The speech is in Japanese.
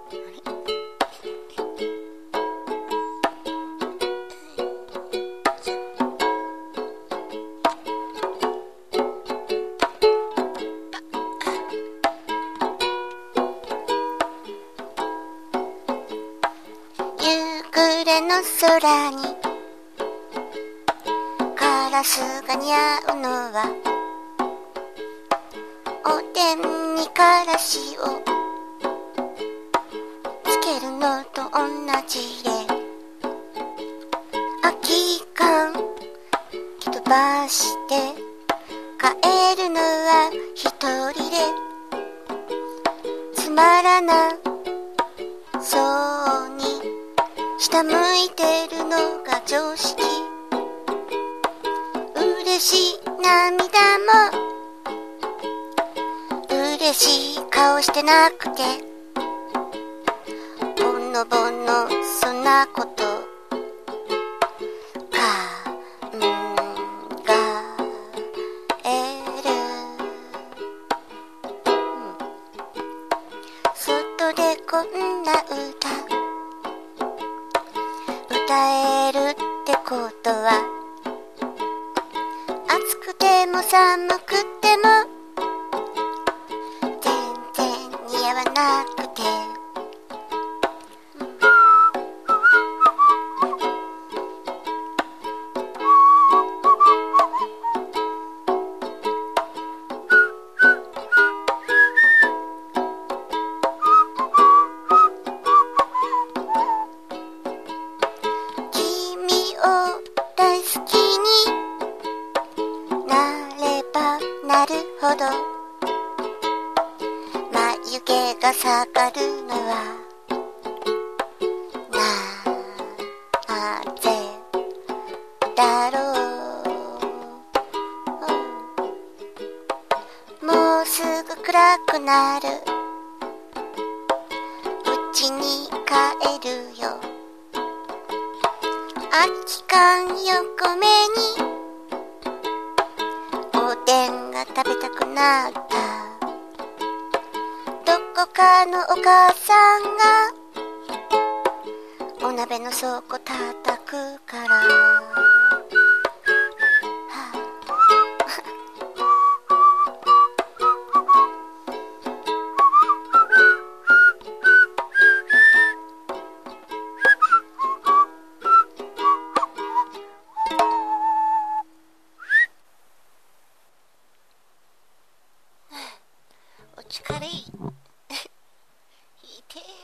夕暮れの空にカラスが似合うのはおでんにからしをつけるのと同じで空き缶蹴飛ばして帰るのは一人でつまらなそうに下向いてるのが常識嬉しい涙も嬉しい顔してなくてぼのぼのそんなこと考える、外でこんな歌えるってことは暑くても寒くても全然似合わなくて、君を大好きになればなるほど眉毛が下がるのはなぜだろう、もうすぐ暗くなるうちに帰るよ空き缶横目におでんが食べたくなったどこかのお母さんがお鍋の底叩くから、お疲れいて